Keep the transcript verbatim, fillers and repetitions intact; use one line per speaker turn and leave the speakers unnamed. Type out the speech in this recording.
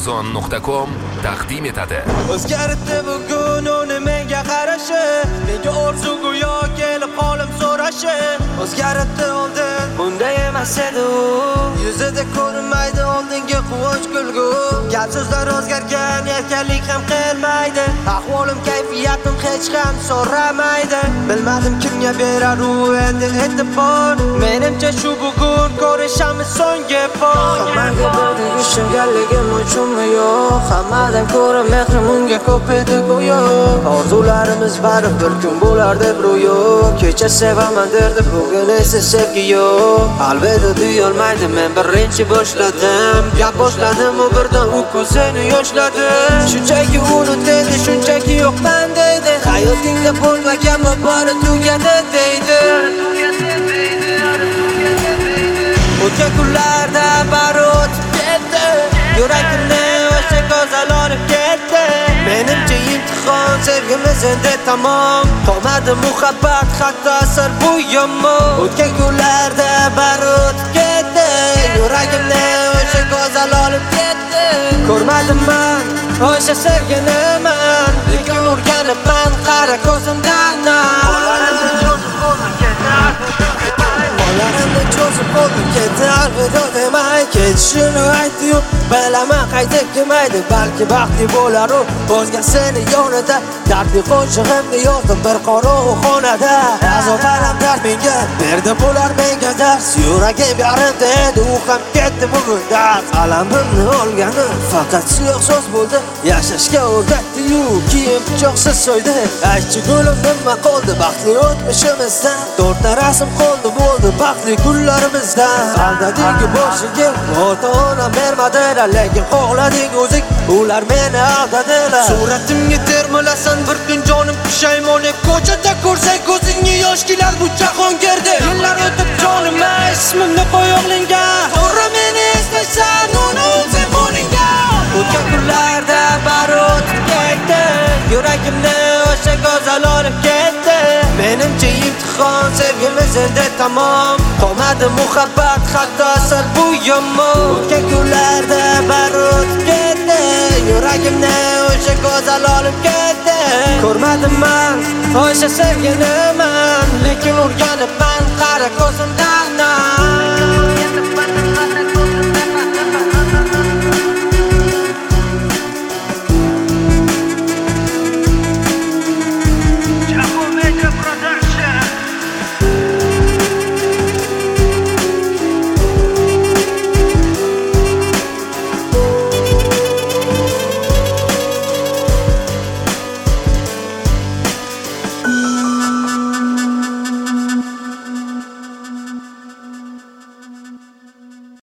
amazon nuqta com taqdim etadi.
O'zgardi bugun uni menga qarashi, menga orzu go'yo kelib qolim so'rashi. O'zgardi oldin bunday emas edi u, yuzida ko'rinmaydi oldingi quvonch kulgu. Gap so'zlar o'zgargan, erkanlik ham qilmaydi, ahvolim kayfiyatim hech ham so'ramaydi. Bilmadim kimga berar u endi e'tibor, menimcha shu bugun ko'rishamiz so'nggi bor.
Hammaga birdek ishonganligim uchunmi yo'q, hammadan ko'ra mehrim unga ko'p edi go'yo. Orzularimiz bari bir kun bo'lar deb ro'yo, kecha sevaman derdi bugun esa sevgi yo'q. Albatta deyolmaydi men birinchi boshladim, gap boshladim u birdan u ko'zini yoshladi. Shunchaki unut dedi, shunchaki yo'qman deydi, hayotingda bo'lmagan va bari tugadi deydi. O'tgan kunlarda bari o'tib ketdi, yuragimni o'sha go'zal olib ketdi. Menimcha imtihon sevgimiz endi tamom, qolmadi muhabbat hatto sir bu yomon. O'tgan kunlarda bari o'tib ketdi, yuragimni o'sha go'zal olib ketdi. Ko'rmadim men o'sha sevgini man, lekin o'rganibman qara ko'zimdan. Qolarimni cho'zib qo'ydim ketdi alvido demay, ketishini aytdi-yu bilaman qaytib kelmaydi, balki baxtli bo'lar u o'zgasini yonida. Dardli qo'shig'imni yozdim bir qorong'u xonada, azob alam dard menga berdi bular menga dars. Yuragim yarim edi, u ham ketdi bugun dars. Alamimni olgani faqat siyoh so'z bo'ldi, yashashga o'rgatdi-yu keyin pichoqsiz so'ydi. Aytchi gulim nima qoldi baxtli o'tmishimizdan, to'rtta rasm qoldi bo'ldi baxtli kunlarimizdan. Aldading boshiga ota-ona bermadilar, lekin xohlading o'zing, ular meni aldadilar. Suratimga termilasan bir kun jonim pushaymon eb, ko'chada ko'rsang ko'zingni yosh kelar bu jahongirda. Yillar o'tib jonimga ismimni qo'yog'linga, to'g'ri meni eslaysan uni o'zim o'rningga. O'tgan kunlarda bari o'tib ketdi, yuragimni o'sha go'zal olib ketdi. Menimcha imtihon sevgimiz endi tamom, qolmadi muhabbat hatto sir bu yomon. O'tgan kunlarda bari o'tib ketdi, yuragimni o'sha go'zal olib ketdi. Ko'rmadim men o'sha sevgini man, lekin o'rganibman qara ko'zimdan.